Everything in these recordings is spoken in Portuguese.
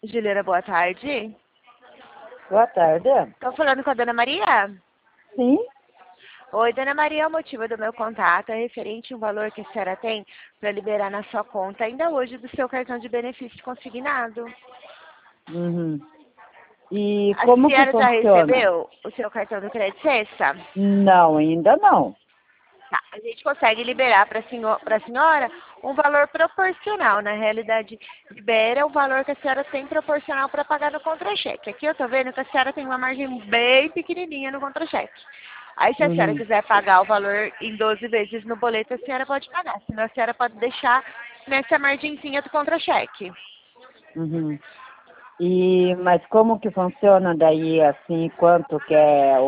Juliana, boa tarde. Boa tarde. Estou falando com a dona Maria? Sim? Oi, dona Maria, o motivo do meu contato é referente ao valor que a senhora tem para liberar na sua conta ainda hoje do seu cartão de benefício consignado. Uhum. E A como que senhora já funciona? recebeu o seu cartão do crédito sexta? Não, ainda não. Tá, a gente consegue liberar para a senhora um valor proporcional. Na realidade, libera o valor que a senhora tem proporcional para pagar no contra-cheque. Aqui eu estou vendo que a senhora tem uma margem bem pequenininha no contra-cheque. Aí, se a senhora Uhum. quiser pagar o valor em 12 vezes no boleto, a senhora pode pagar. Senão, a senhora pode deixar nessa margenzinha do contra-cheque. Uhum. Mas como que funciona daí, assim, quanto que é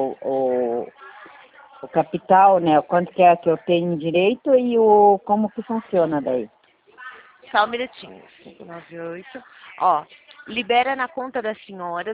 o capital, né? Quanto que é que eu tenho direito e como que funciona daí? Só um minutinho. 598. Ó, libera na conta da senhora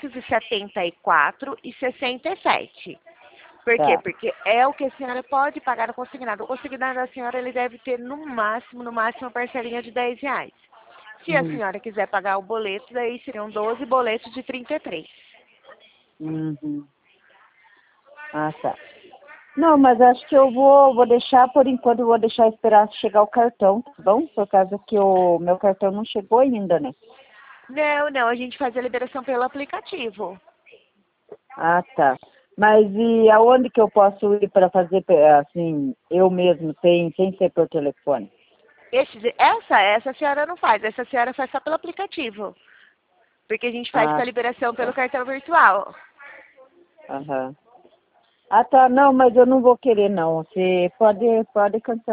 274,67. Por quê? Tá. Porque é o que a senhora pode pagar no consignado. O consignado da senhora ele deve ter no máximo, uma parcelinha de R$ 10. Se a Uhum. senhora quiser pagar o boleto, daí seriam 12 boletos de 33. Uhum. Ah, tá. Não, mas acho que eu vou deixar, por enquanto, eu vou deixar esperar chegar o cartão, tá bom? Por causa que o meu cartão não chegou ainda, né? Não, não, a gente faz a liberação pelo aplicativo. Ah, tá. Mas e aonde que eu posso ir para fazer, assim, eu mesmo, sem ser por telefone? Essa a senhora não faz, essa a senhora faz só pelo aplicativo. Porque a gente faz com Ah, a liberação pelo tá. cartão virtual. Aham. Ah, tá. Não, mas eu não vou querer, não. Você pode cancelar.